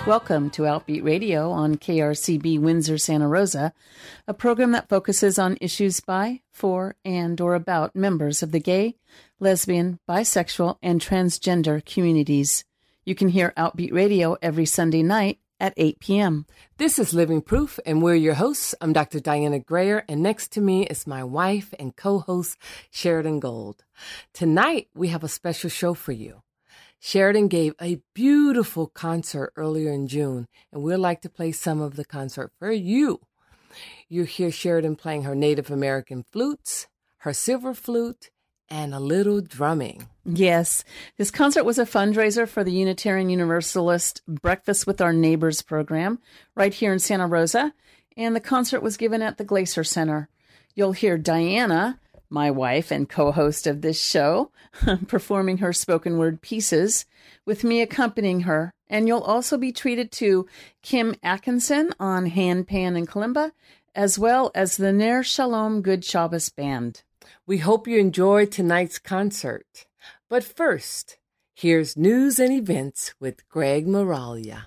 Welcome to Outbeat Radio on KRCB Windsor, Santa Rosa, a program that focuses on issues by, for, and or about members of the gay, lesbian, bisexual, and transgender communities. You can hear Outbeat Radio every Sunday night at 8 p.m. This is Living Proof, and we're your hosts. I'm Dr. Diana Grayer, and next to me is my wife and co-host, Sheridan Gold. Tonight, we have a special show for you. Sheridan gave a beautiful concert earlier in June, and we'd like to play some of the concert for you. You'll hear Sheridan playing her Native American flutes, her silver flute, and a little drumming. Yes, this concert was a fundraiser for the Unitarian Universalist Breakfast with Our Neighbors program right here in Santa Rosa, and the concert was given at the Glaser Center. You'll hear Diana, my wife and co-host of this show, performing her spoken word pieces, with me accompanying her. And you'll also be treated to Kim Atkinson on handpan and kalimba, as well as the Ner Shalom Good Shabbos Band. We hope you enjoyed tonight's concert. But first, here's news and events with Greg Moralia.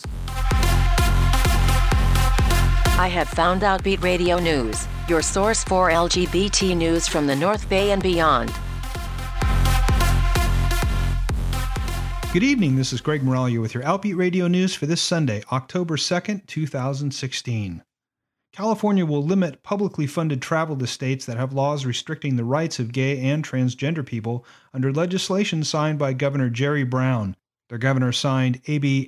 I have found Outbeat Radio News, your source for LGBT news from the North Bay and beyond. Good evening, this is Greg Moralia with your Outbeat Radio News for this Sunday, October 2nd, 2016. California will limit publicly funded travel to states that have laws restricting the rights of gay and transgender people under legislation signed by Governor Jerry Brown. Their governor signed AB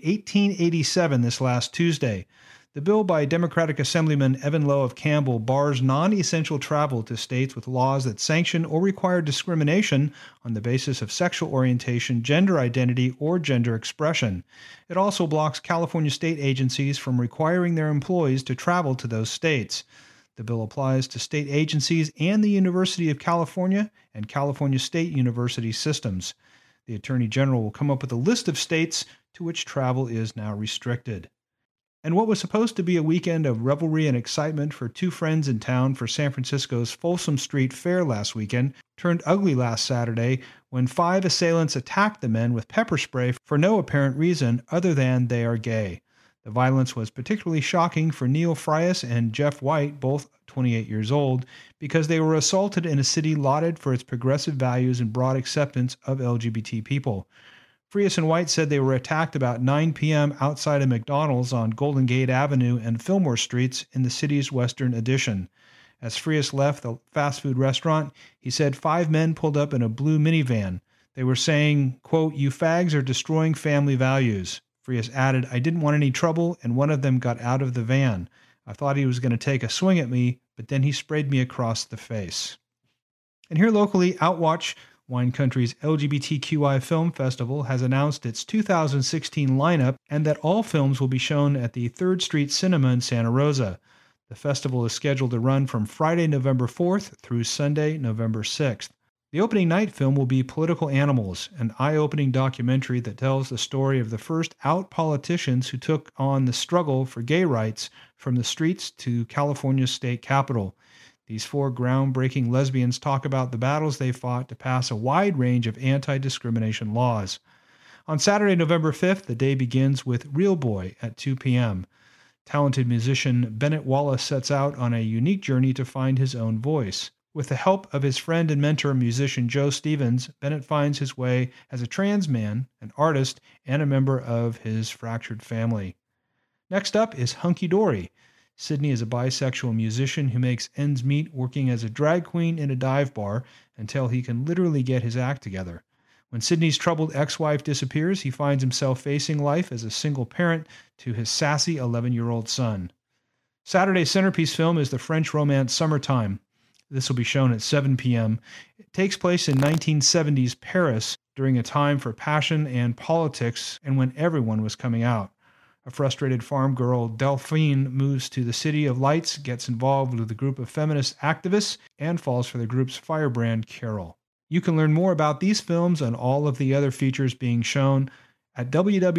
1887 this last Tuesday. The bill by Democratic Assemblyman Evan Lowe of Campbell bars non-essential travel to states with laws that sanction or require discrimination on the basis of sexual orientation, gender identity, or gender expression. It also blocks California state agencies from requiring their employees to travel to those states. The bill applies to state agencies and the University of California and California State University systems. The Attorney General will come up with a list of states to which travel is now restricted. And what was supposed to be a weekend of revelry and excitement for two friends in town for San Francisco's Folsom Street Fair last weekend turned ugly last Saturday when 5 assailants attacked the men with pepper spray for no apparent reason other than they are gay. The violence was particularly shocking for Neil Frias and Jeff White, both 28 years old, because they were assaulted in a city lauded for its progressive values and broad acceptance of LGBT people. Frias and White said they were attacked about 9 p.m. outside a McDonald's on Golden Gate Avenue and Fillmore Streets in the city's western addition. As Frias left the fast food restaurant, he said 5 men pulled up in a blue minivan. They were saying, quote, "You fags are destroying family values." Frias added, "I didn't want any trouble, and one of them got out of the van. I thought he was going to take a swing at me, but then he sprayed me across the face." And here locally, Outwatch, Wine Country's LGBTQI Film Festival, has announced its 2016 lineup and that all films will be shown at the 3rd Street Cinema in Santa Rosa. The festival is scheduled to run from Friday, November 4th through Sunday, November 6th. The opening night film will be Political Animals, an eye-opening documentary that tells the story of the first out politicians who took on the struggle for gay rights from the streets to California's state capitol. These 4 groundbreaking lesbians talk about the battles they fought to pass a wide range of anti-discrimination laws. On Saturday, November 5th, the day begins with Real Boy at 2 p.m. Talented musician Bennett Wallace sets out on a unique journey to find his own voice. With the help of his friend and mentor, musician Joe Stevens, Bennett finds his way as a trans man, an artist, and a member of his fractured family. Next up is Hunky Dory. Sydney is a bisexual musician who makes ends meet working as a drag queen in a dive bar until he can literally get his act together. When Sydney's troubled ex-wife disappears, he finds himself facing life as a single parent to his sassy 11-year-old son. Saturday's centerpiece film is the French romance Summertime. This will be shown at 7 p.m. It takes place in 1970s Paris during a time for passion and politics and when everyone was coming out. A frustrated farm girl, Delphine, moves to the City of Lights, gets involved with a group of feminist activists, and falls for the group's firebrand, Carol. You can learn more about these films and all of the other features being shown at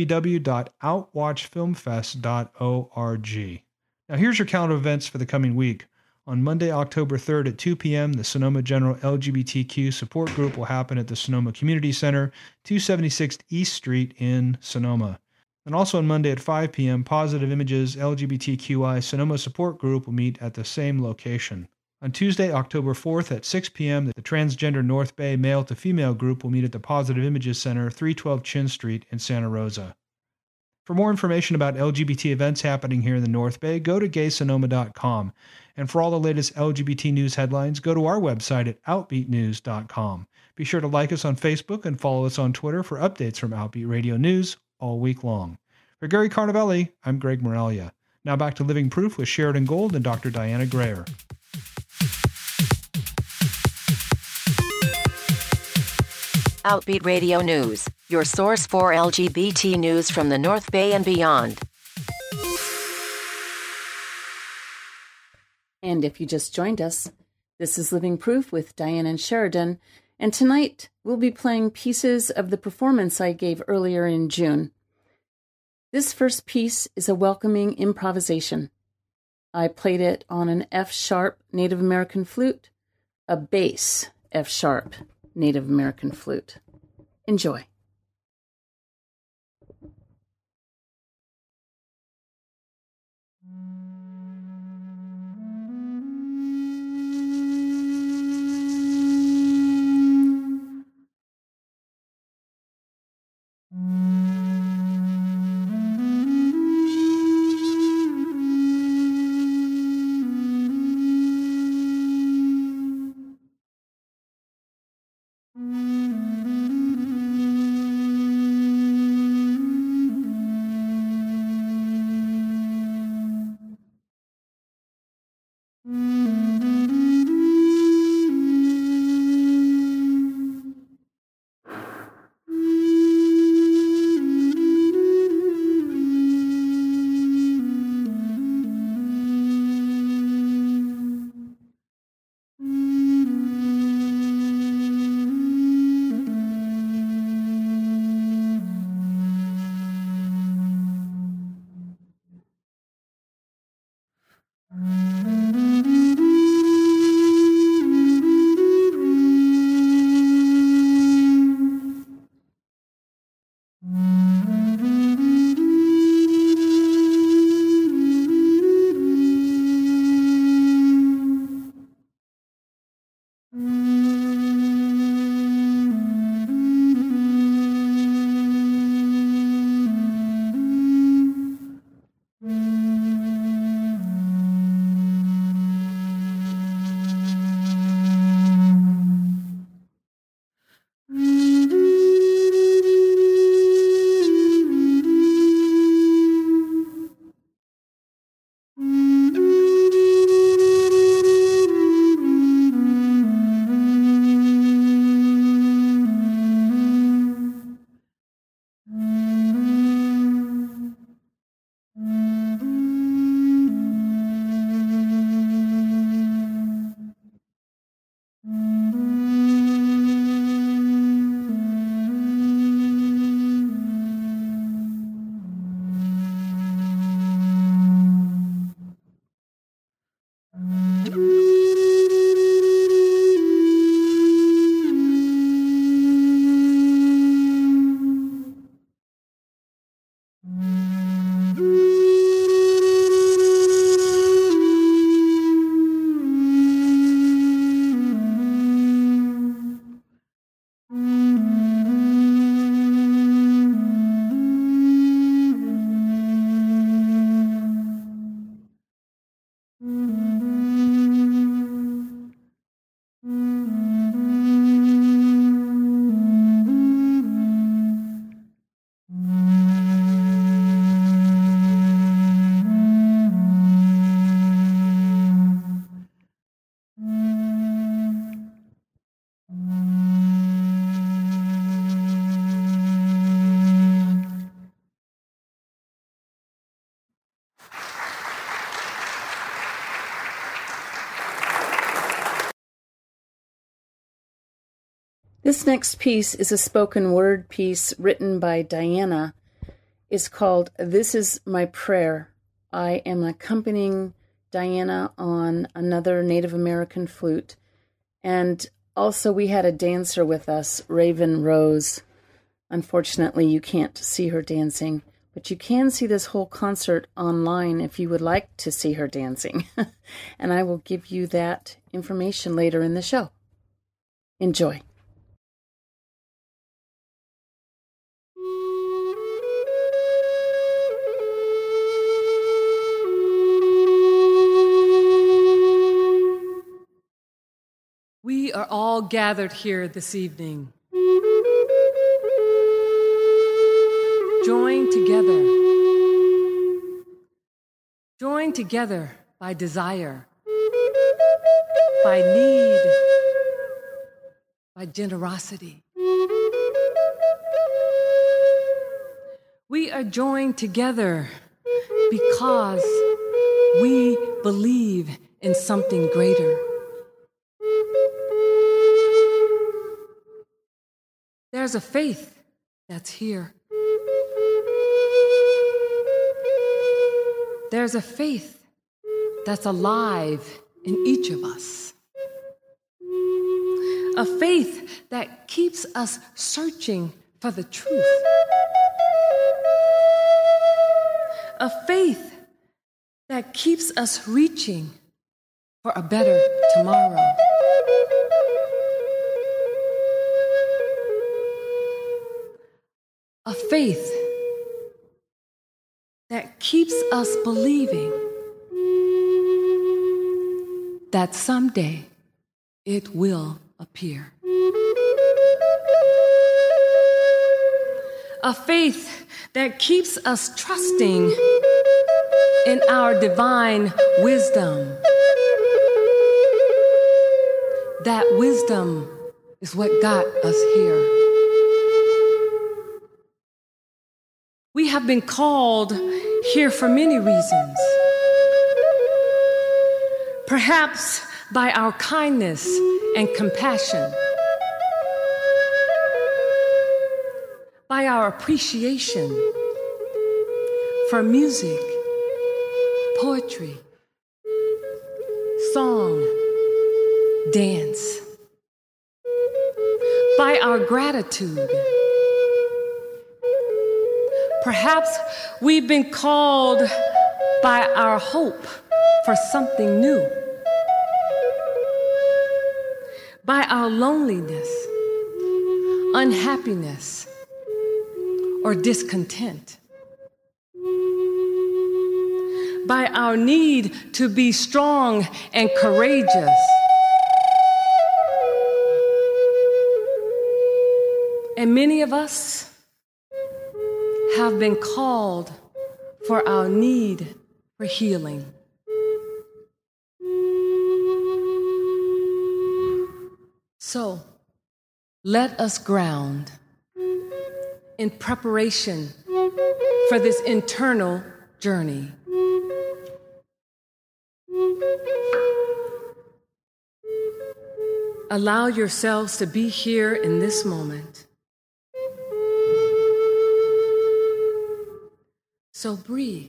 www.outwatchfilmfest.org. Now here's your calendar of events for the coming week. On Monday, October 3rd at 2 p.m., the Sonoma General LGBTQ Support Group will happen at the Sonoma Community Center, 276 East Street in Sonoma. And also on Monday at 5 p.m., Positive Images LGBTQI Sonoma Support Group will meet at the same location. On Tuesday, October 4th at 6 p.m., the Transgender North Bay Male to Female Group will meet at the Positive Images Center, 312 Chin Street in Santa Rosa. For more information about LGBT events happening here in the North Bay, go to gaysonoma.com. And for all the latest LGBT news headlines, go to our website at outbeatnews.com. Be sure to like us on Facebook and follow us on Twitter for updates from Outbeat Radio News all week long. For Gary Carnavelli, I'm Greg Moralia. Now back to Living Proof with Sheridan Gold and Dr. Diana Greer. Outbeat Radio News, your source for LGBT news from the North Bay and beyond. And if you just joined us, this is Living Proof with Diana and Sheridan, and tonight we'll be playing pieces of the performance I gave earlier in June. This first piece is a welcoming improvisation. I played it on an F-sharp Native American flute, a bass F-sharp Native American flute. Enjoy. This next piece is a spoken word piece written by Diana. It's called This Is My Prayer. I am accompanying Diana on another Native American flute. And also we had a dancer with us, Raven Rose. Unfortunately, you can't see her dancing. But you can see this whole concert online if you would like to see her dancing. And I will give you that information later in the show. Enjoy. We are all gathered here this evening, joined together by desire, by need, by generosity. We are joined together because we believe in something greater. There's a faith that's here. There's a faith that's alive in each of us. A faith that keeps us searching for the truth. A faith that keeps us reaching for a better tomorrow. A faith that keeps us believing that someday it will appear. A faith that keeps us trusting in our divine wisdom. That wisdom is what got us here. We have been called here for many reasons. Perhaps by our kindness and compassion, by our appreciation for music, poetry, song, dance, by our gratitude. Perhaps we've been called by our hope for something new, by our loneliness, unhappiness, or discontent, by our need to be strong and courageous, and many of us have been called for our need for healing. So, let us ground in preparation for this internal journey. Allow yourselves to be here in this moment. So breathe.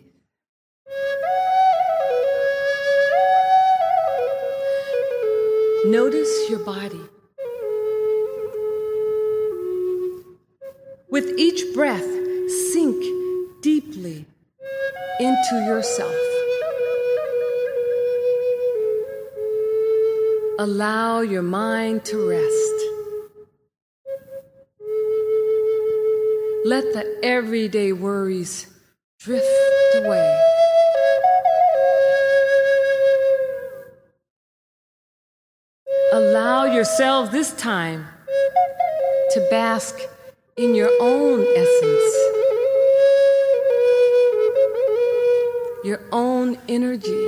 Notice your body. With each breath, sink deeply into yourself. Allow your mind to rest. Let the everyday worries drift away. Allow yourself this time to bask in your own essence, your own energy,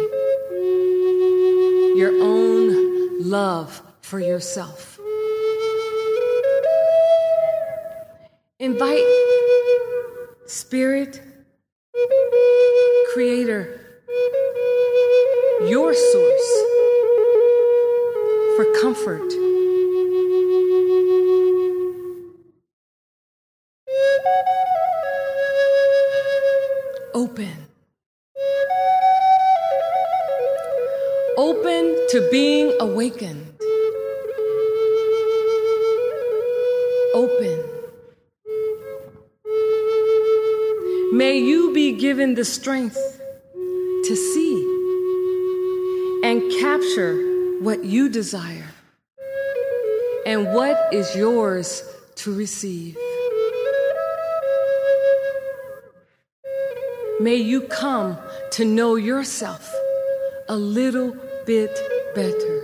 your own love for yourself. Invite Spirit, Creator, your source for comfort. Open to being awakened. May you be given the strength to see and capture what you desire and what is yours to receive. May you come to know yourself a little bit better.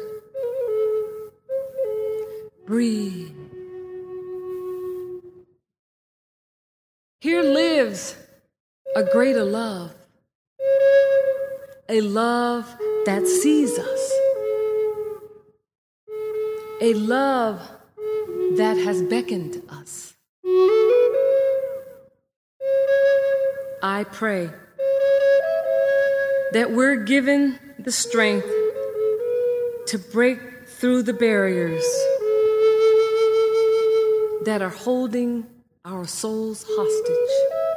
Breathe. Here lives a greater love, a love that sees us, a love that has beckoned us. I pray that we're given the strength to break through the barriers that are holding our souls hostage.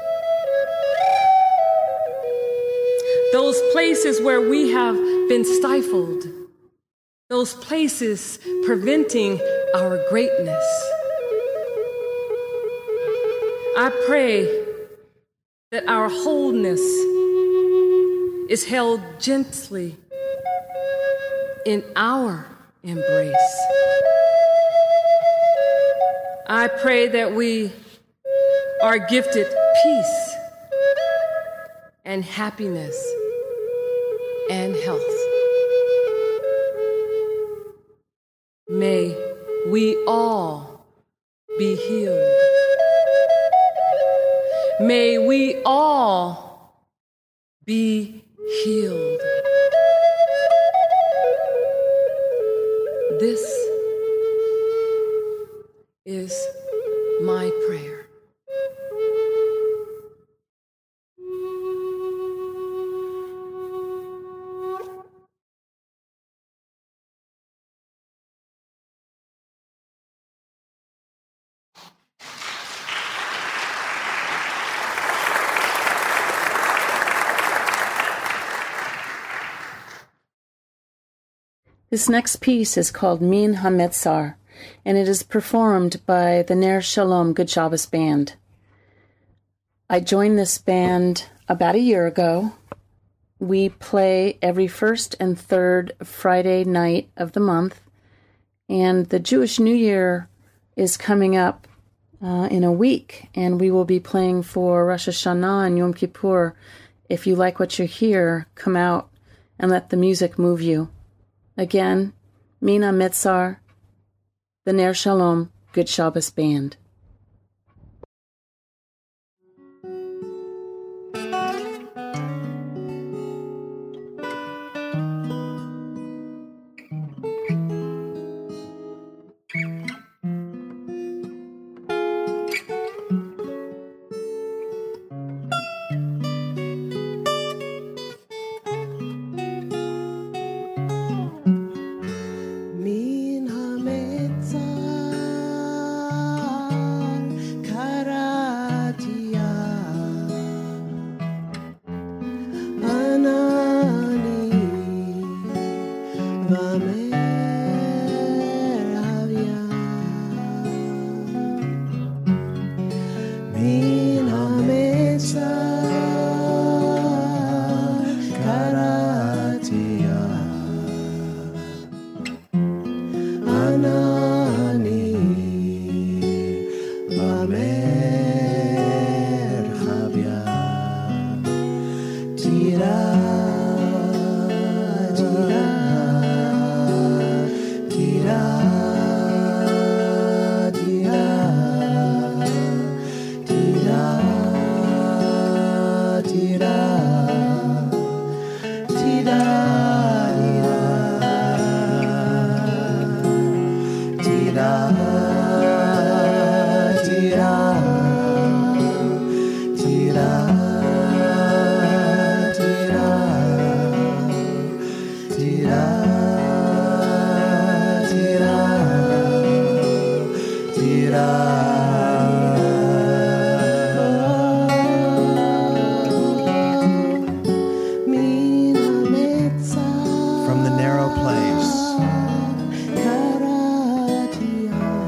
Those places where we have been stifled, those places preventing our greatness. I pray that our wholeness is held gently in our embrace. I pray that we are gifted peace and happiness and health. May we all be healed. May we all be healed. This is my prayer. This next piece is called Min HaMetzar, and it is performed by the Ner Shalom Good Shabbos Band. I joined this band about a year ago. We play every first and third Friday night of the month, and the Jewish New Year is coming up in a week, and we will be playing for Rosh Hashanah and Yom Kippur. If you like what you hear, come out and let the music move you. Again, Min HaMetzar, the Ner Shalom Good Shabbos Band.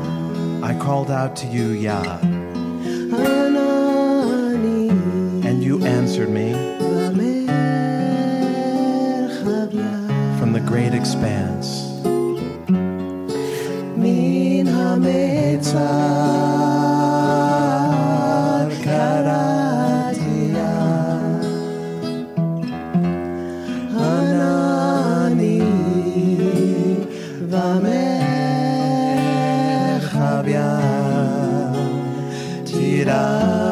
To you, Yah, and you answered me from the great expanse. Min hametzar karatia Hanani v'mechavya Tira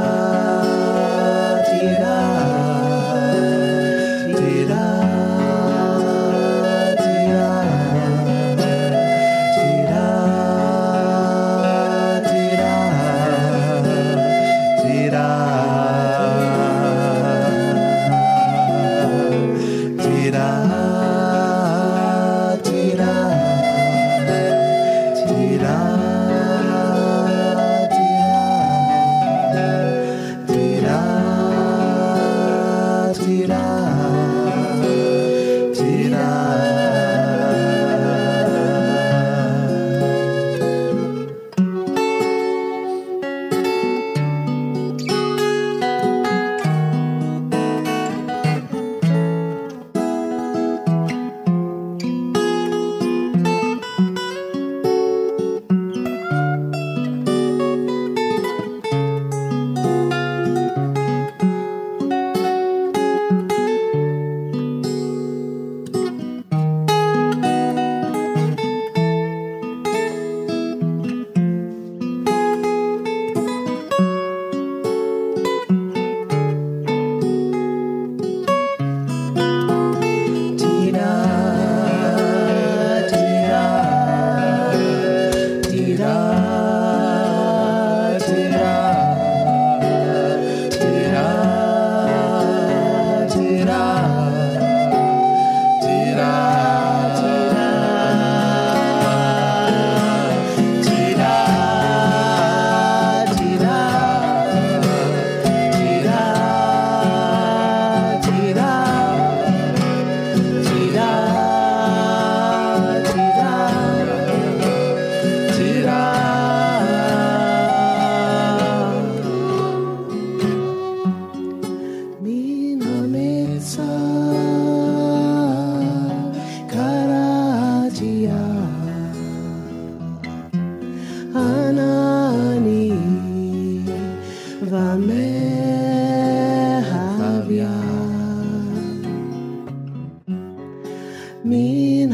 Min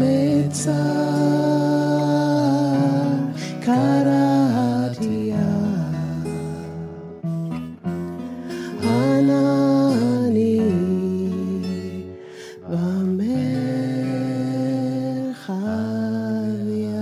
hametzar karatia Hanani v'mechavya.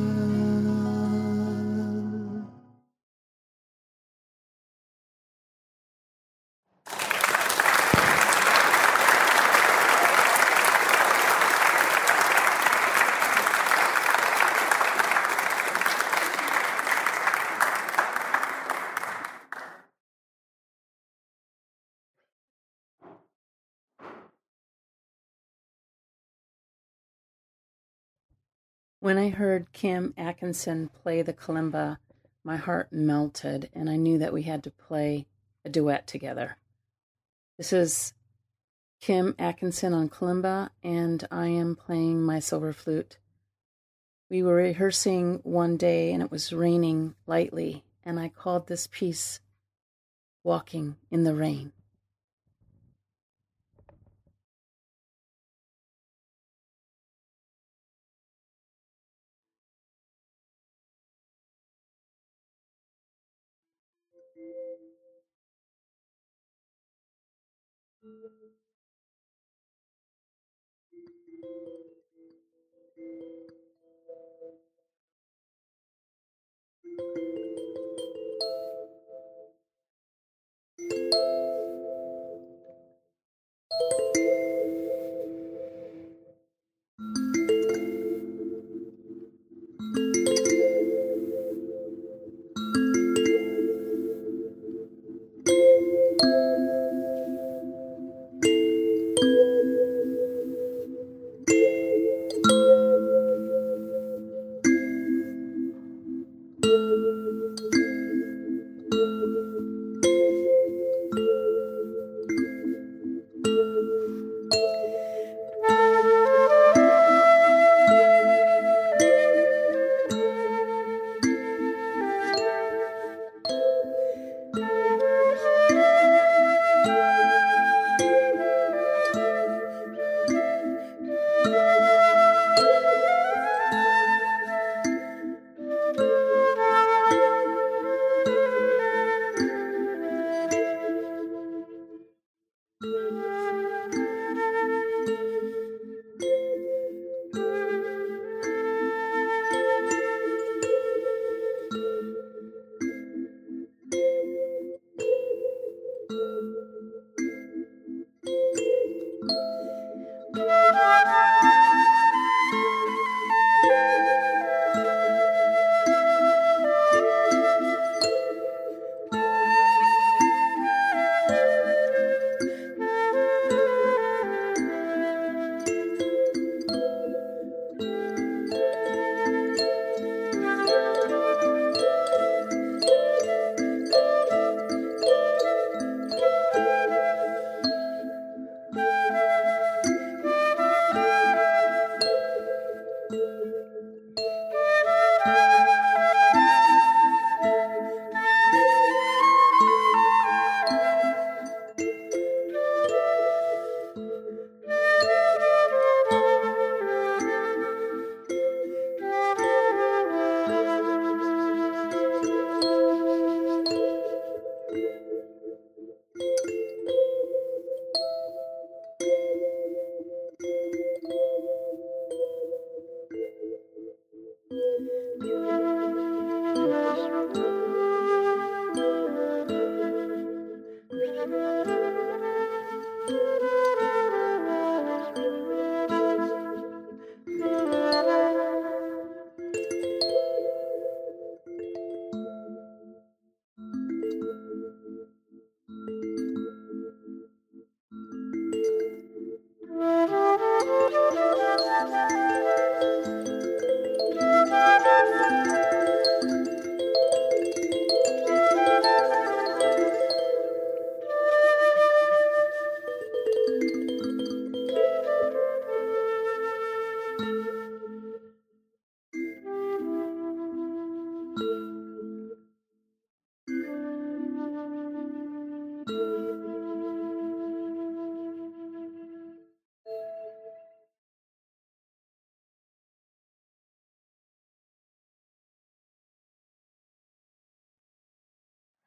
When I heard Kim Atkinson play the kalimba, my heart melted, and I knew that we had to play a duet together. This is Kim Atkinson on kalimba, and I am playing my silver flute. We were rehearsing one day, and it was raining lightly, and I called this piece Walking in the Rain.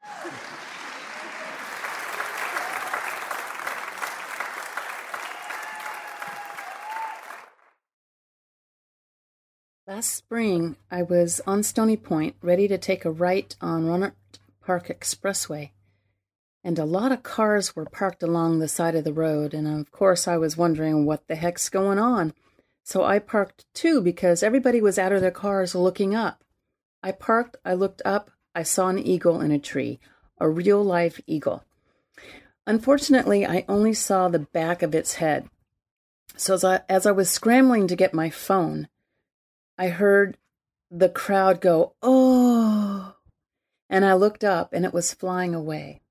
Last spring, I was on Stony Point, ready to take a right on Rohnert Park Expressway, and a lot of cars were parked along the side of the road, and of course I was wondering what the heck's going on. So I parked too, because everybody was out of their cars looking up. I parked, I looked up, I saw an eagle in a tree, a real-life eagle. Unfortunately, I only saw the back of its head. So as I was scrambling to get my phone, I heard the crowd go, "Oh!" And I looked up, and it was flying away.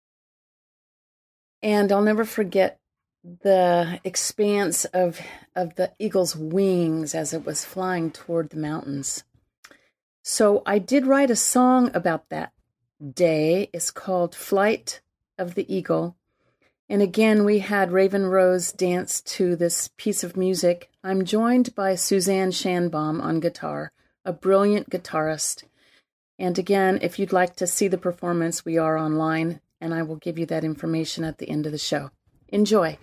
And I'll never forget the expanse of the eagle's wings as it was flying toward the mountains. So I did write a song about that day. It's called Flight of the Eagle. And again, we had Raven Rose dance to this piece of music. I'm joined by Suzanne Shanbaum on guitar, a brilliant guitarist. And again, if you'd like to see the performance, we are online, and I will give you that information at the end of the show. Enjoy.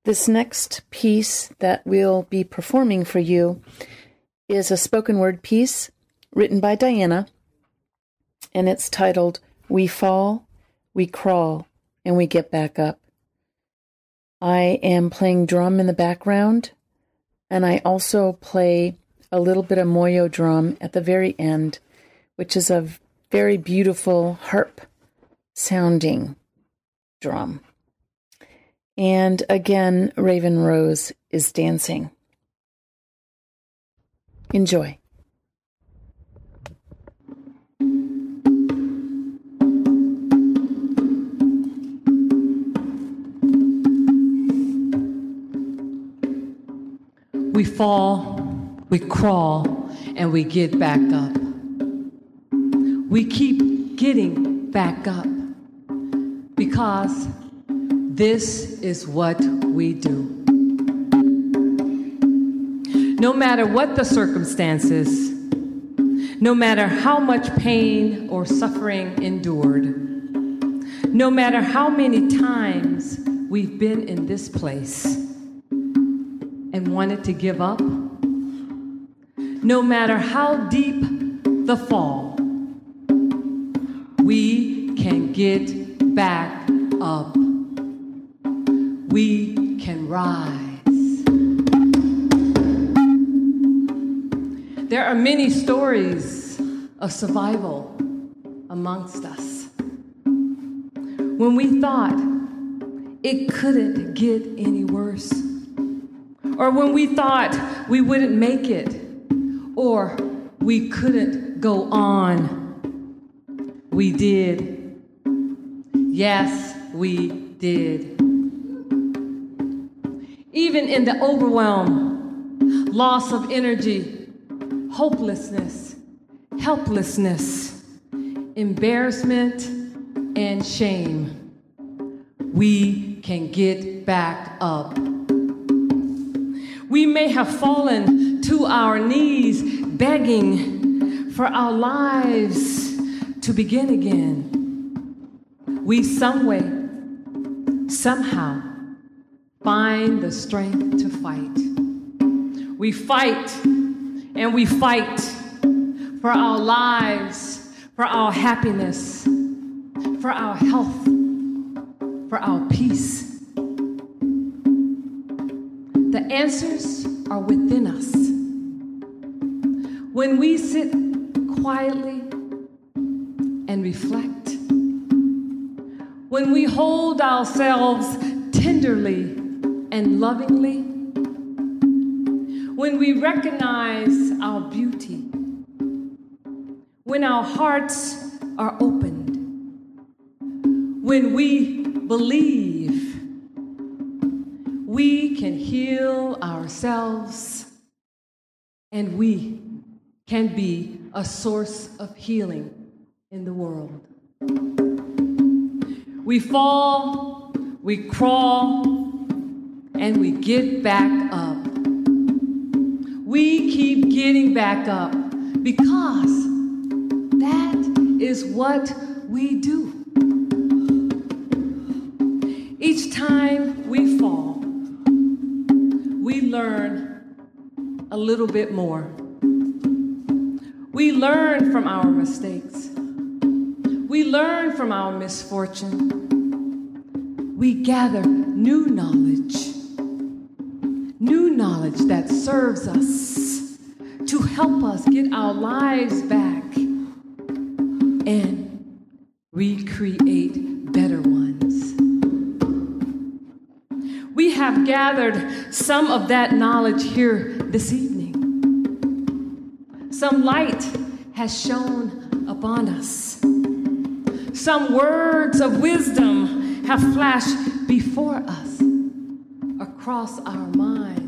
This next piece that we'll be performing for you is a spoken word piece written by Diana, and it's titled, We Fall, We Crawl, and We Get Back Up. I am playing drum in the background, and I also play a little bit of moyo drum at the very end, which is a very beautiful harp sounding drum. And again, Raven Rose is dancing. Enjoy. We fall, we crawl, and we get back up. We keep getting back up because this is what we do. No matter what the circumstances, no matter how much pain or suffering endured, no matter how many times we've been in this place and wanted to give up, no matter how deep the fall, we can get back up. We can rise. There are many stories of survival amongst us. When we thought it couldn't get any worse, or when we thought we wouldn't make it, or we couldn't go on, we did. Yes, we did. Even in the overwhelm, loss of energy, hopelessness, helplessness, embarrassment, and shame, we can get back up. We may have fallen to our knees begging for our lives to begin again. We some way, somehow, find the strength to fight. We fight and we fight for our lives, for our happiness, for our health, for our peace. The answers are within us. When we sit quietly and reflect, when we hold ourselves tenderly and lovingly, when we recognize our beauty, when our hearts are opened, when we believe, we can heal ourselves and we can be a source of healing in the world. We fall, we crawl, and we get back up. We keep getting back up because that is what we do. Each time we fall, we learn a little bit more. We learn from our mistakes. We learn from our misfortune. We gather new knowledge that serves us to help us get our lives back and recreate better ones. We have gathered some of that knowledge here this evening. Some light has shone upon us. Some words of wisdom have flashed before us across our minds.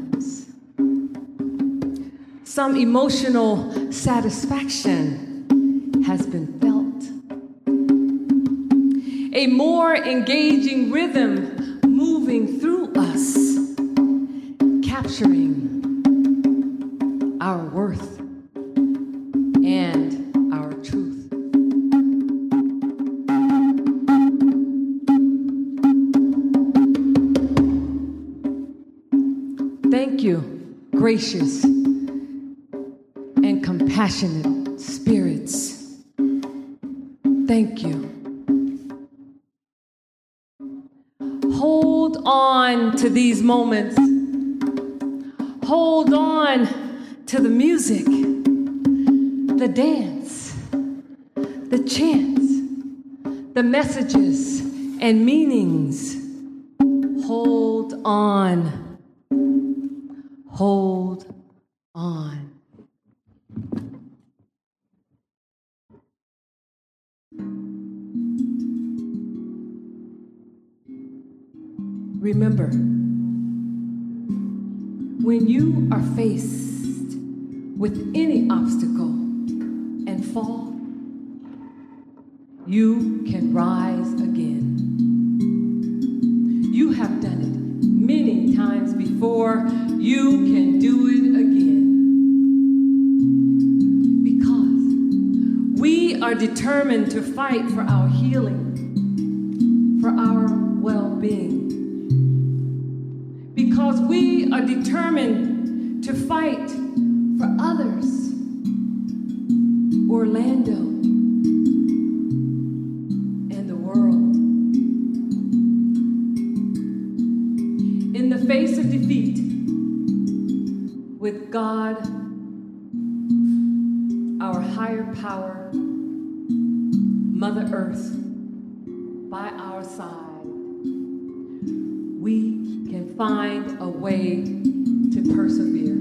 Some emotional satisfaction has been felt. A more engaging rhythm moving through us, capturing our worth and our truth. you, gracious and compassionate spirits. Thank you. Hold on to these moments. Hold on to the music, the dance, the chants, the messages and meanings. Hold on. Hold on. Remember, when you are faced with any obstacle and fall, you can rise again. You have done it many times before. You can do it again. Because we are determined to fight for our healing, for our well-being. Because we are determined to fight for others. Orlando and the world. In the face of defeat, with God, our higher power, Mother Earth, by our side, we can find a way to persevere.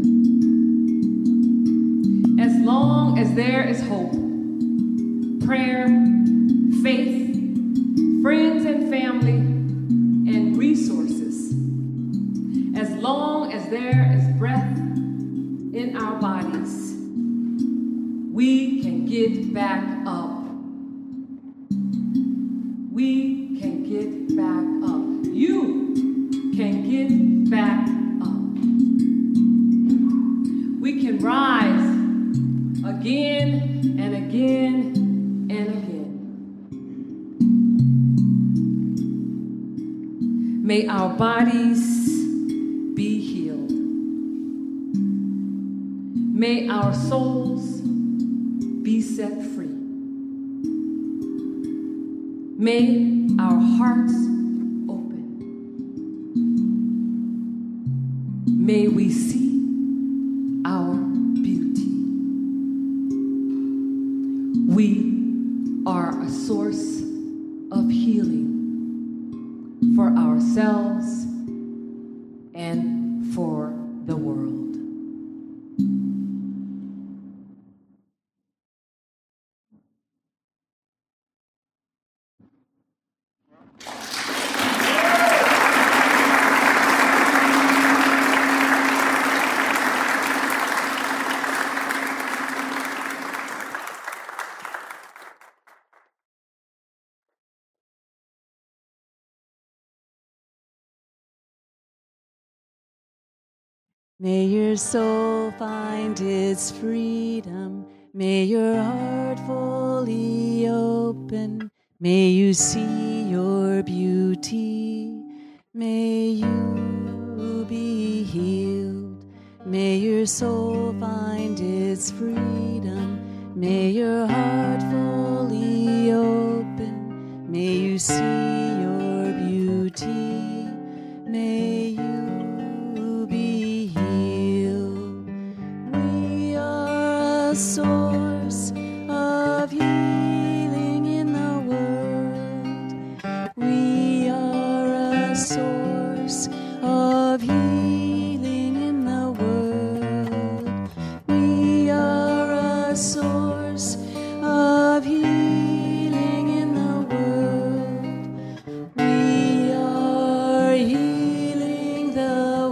As long as there is hope, prayer, faith, friends and family, and resources, as long as there is breath in our bodies, we can get back up. We can get back up. You can get back up. We can rise again and again and again. May our bodies be healed. May our souls be set free. May our hearts open. May we see our beauty. We are a source of healing for ourselves and for the world. May your soul find its freedom. May your heart fully open. May you see your beauty. May you be healed. May your soul find its freedom. May your heart fully open. May you see your beauty. May you be healed. We are a source of healing in the world. We are a source of healing in the world. We are a source of healing in the world. We are healing the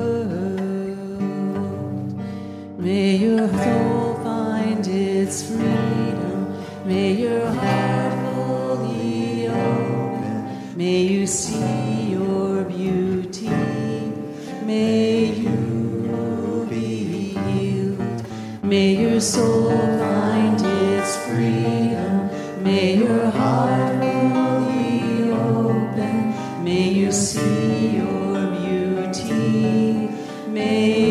world. May your soul find its freedom. May your heart fully open. May you see your beauty. May you be healed. May your soul find its freedom. May your heart fully open. May you see your beauty. May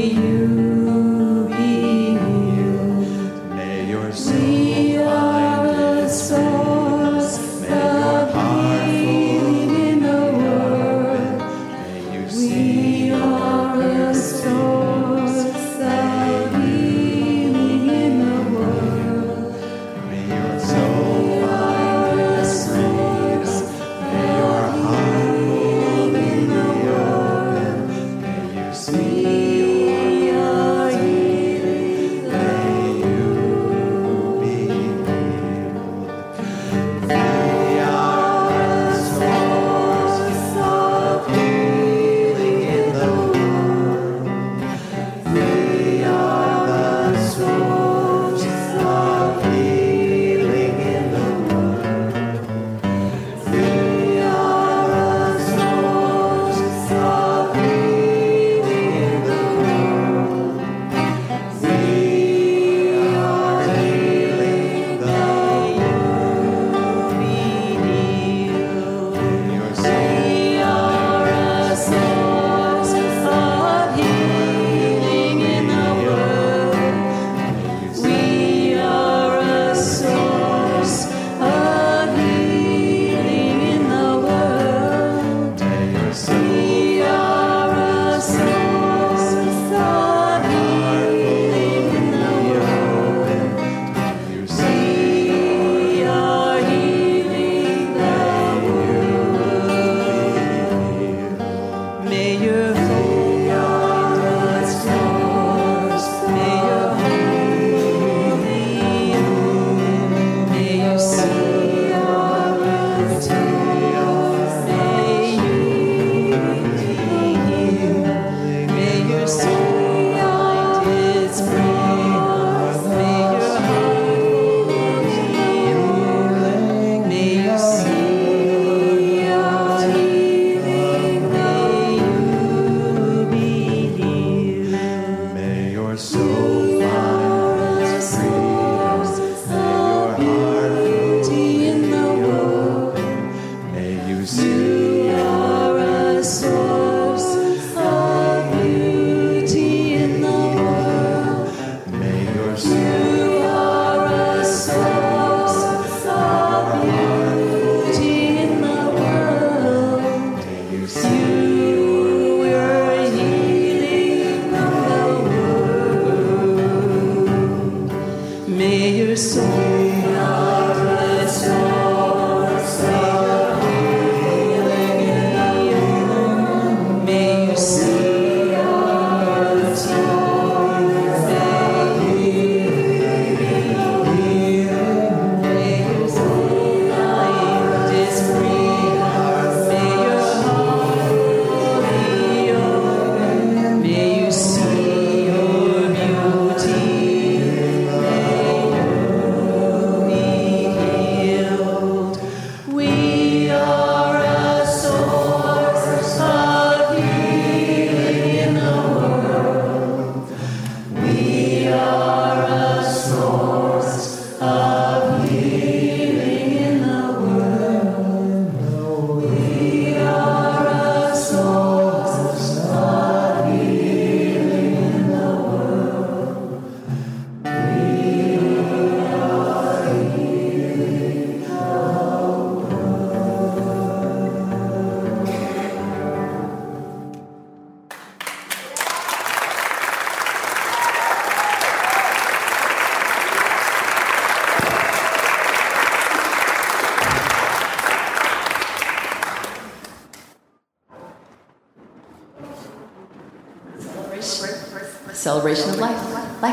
Celebration of life.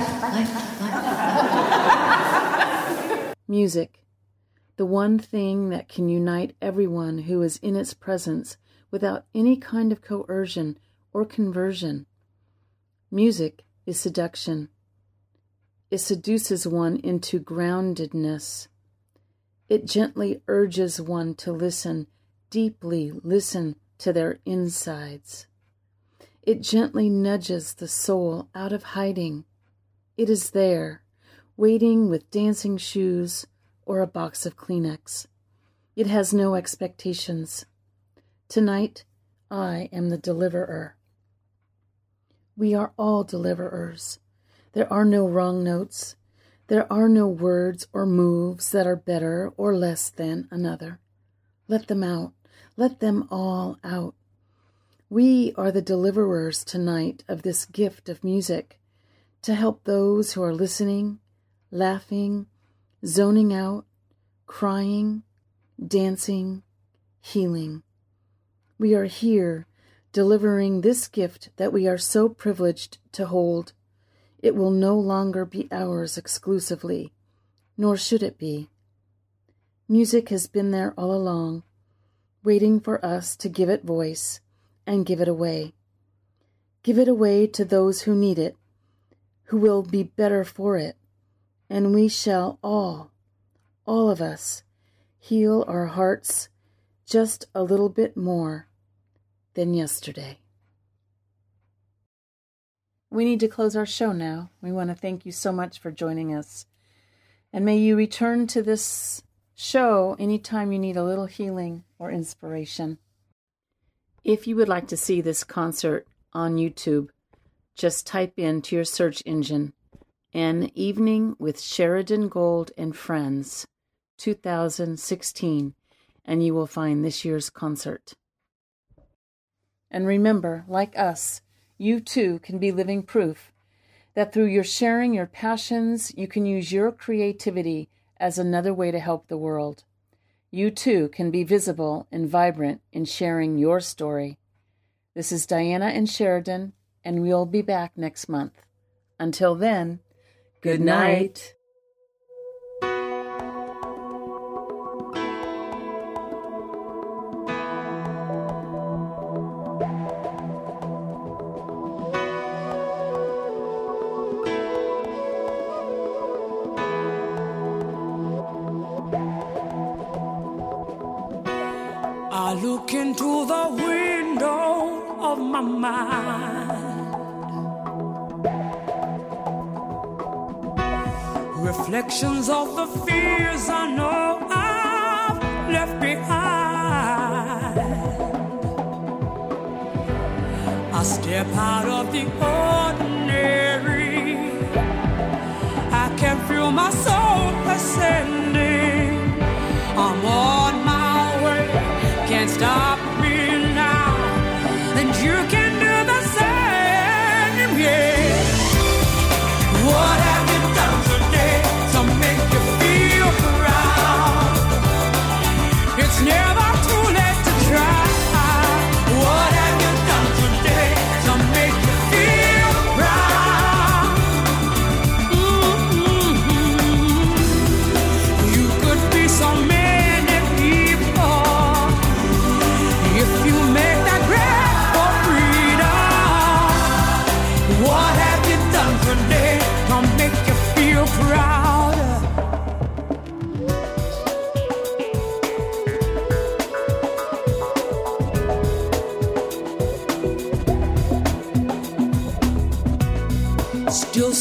Music, the one thing that can unite everyone who is in its presence without any kind of coercion or conversion. Music is seduction. It seduces one into groundedness. It gently urges one to listen, deeply listen to their insides. It gently nudges the soul out of hiding. It is there, waiting with dancing shoes or a box of Kleenex. It has no expectations. Tonight, I am the deliverer. We are all deliverers. There are no wrong notes. There are no words or moves that are better or less than another. Let them out. Let them all out. We are the deliverers tonight of this gift of music to help those who are listening, laughing, zoning out, crying, dancing, healing. We are here delivering this gift that we are so privileged to hold. It will no longer be ours exclusively, nor should it be. Music has been there all along, waiting for us to give it voice and give it away. Give it away to those who need it, who will be better for it, and we shall all of us, heal our hearts just a little bit more than yesterday. We need to close our show now. We want to thank you so much for joining us. And may you return to this show anytime you need a little healing or inspiration. If you would like to see this concert on YouTube, just type into your search engine, An Evening with Sheridan Gold and Friends, 2016, and you will find this year's concert. And remember, like us, you too can be living proof that through your sharing your passions, you can use your creativity as another way to help the world. You too can be visible and vibrant in sharing your story. This is Diana and Sheridan, and we'll be back next month. Until then, good night. I look into the window of my mind, reflections of the fears I know I've left behind. I step out of the ordinary, I can feel my soul ascending. I'm on my way, can't stop me now, and you can do the same, yeah. What have you done today to make you feel proud? It's never too late to try. What have you done today to make you feel proud? You could be so many people if you make that breath for free.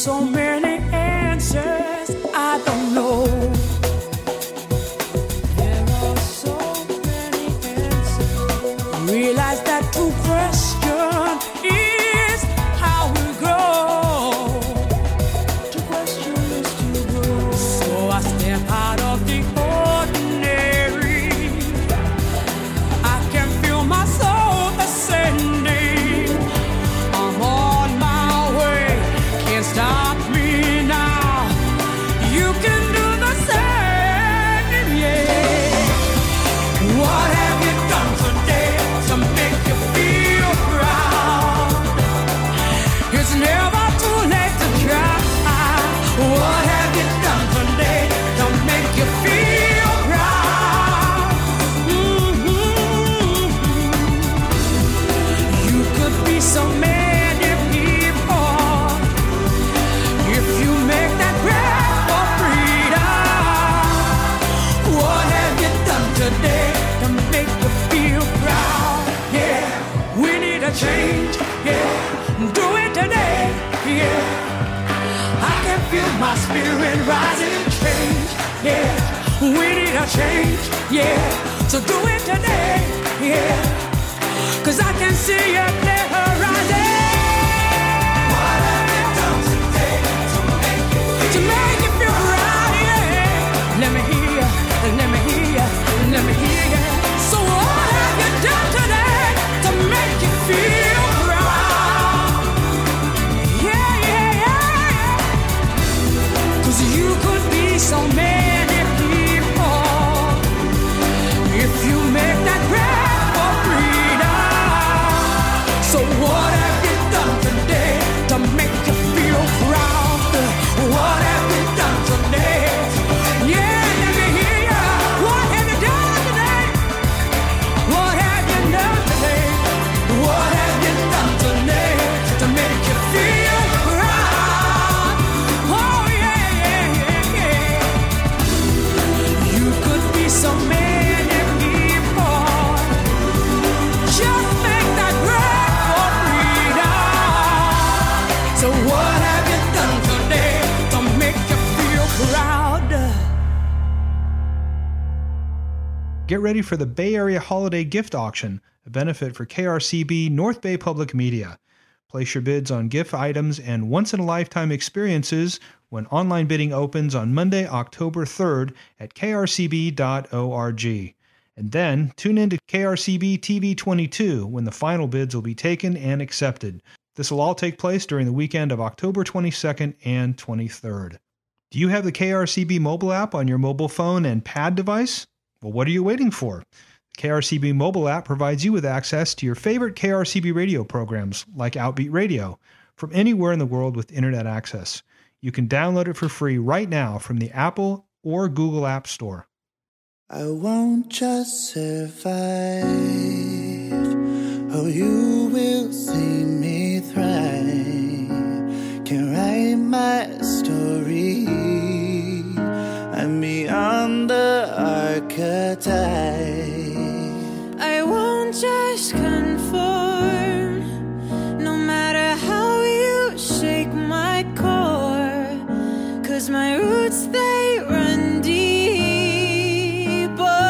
so many answers I don't know. There are so many answers. Realize that to question is how we grow. To question is to grow. So I step out of the ordinary. I can feel my soul ascending. I'm on my way. Can't stop me now. You can do the same, yeah. What have you done today to make you feel proud? It's never too late to try. What have you done today to make you feel proud? You could be so many people if you make that breath for freedom. What have you done today to make you feel proud? Yeah, we need a change. Yeah, do it today. Yeah, I can feel my spirit rising and change. Yeah, we need a change. Yeah, so do it today. Yeah, 'cause I can see it there rising. What have you done today to make you feel proud? Yeah, let me hear you, let me hear you, let me hear you. So what have you done today to make you feel proud? Yeah, yeah, yeah. 'Cause you could be so many people if you make that breath for freedom. So what have you done today to make you feel proud? What have you done today? Yeah, let me hear ya. What have you done today? What have you done today? What have you done today to make you feel proud? Oh yeah, yeah, yeah, yeah. You could be so many people. Just make that breath for freedom. So what have you done today to make you feel proud? Get ready for the Bay Area Holiday Gift Auction, a benefit for KRCB North Bay Public Media. Place your bids on gift items and once-in-a-lifetime experiences when online bidding opens on Monday, October 3rd at krcb.org. And then tune in to KRCB TV 22 when the final bids will be taken and accepted. This will all take place during the weekend of October 22nd and 23rd. Do you have the KRCB mobile app on your mobile phone and pad device? Well, what are you waiting for? The KRCB mobile app provides you with access to your favorite KRCB radio programs like Outbeat Radio from anywhere in the world with internet access. You can download it for free right now from the Apple or Google App Store. I won't just survive. Oh, you will see me thrive. Can write my story. I'm beyond the archetype. I won't just conform. No matter how you shake my core. 'Cause my roots, they run deep.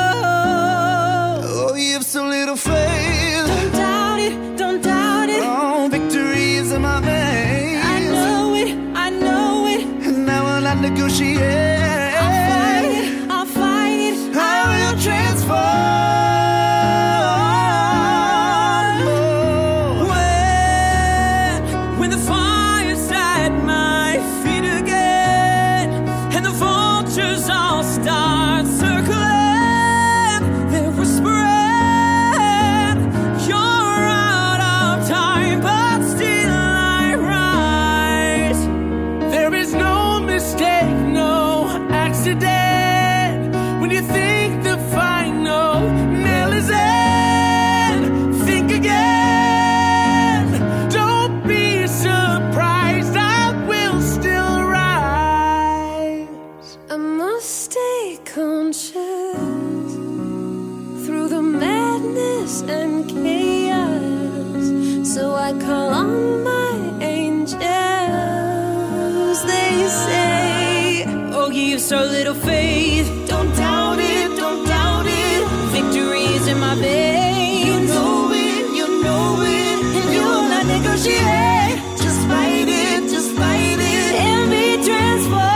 Oh, you have so little faith. Don't doubt it, don't doubt it. Oh, victory is in my veins. I know it, I know it. And I will not negotiate. I'll fight it, I will transform. When the fire's at my feet again, and the vultures all start circling, they're whispering, you're out of time, but still I rise. There is no mistake, no accident, when you think the final nail is in. Think again, don't be surprised, I will still rise. I must stay conscious through the madness and chaos. So I call on my angels. little faith. Don't doubt it, don't doubt it. Victory's in my veins. You know it, and you'll not negotiate. Just fight it, and be transformed.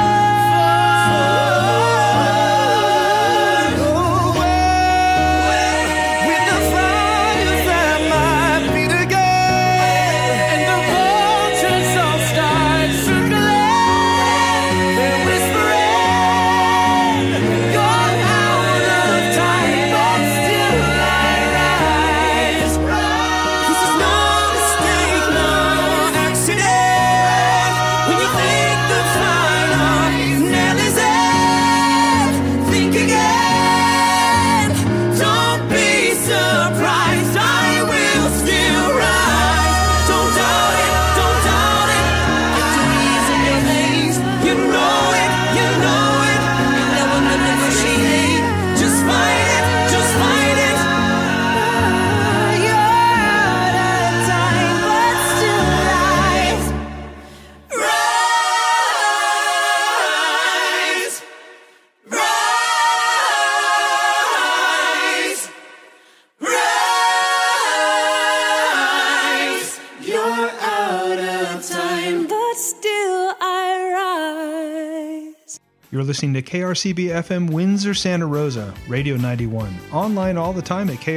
You're listening to KRCB FM Windsor, Santa Rosa, Radio 91. Online all the time at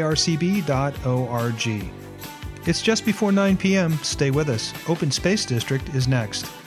krcb.org. It's just before 9 p.m. Stay with us. Open Space District is next.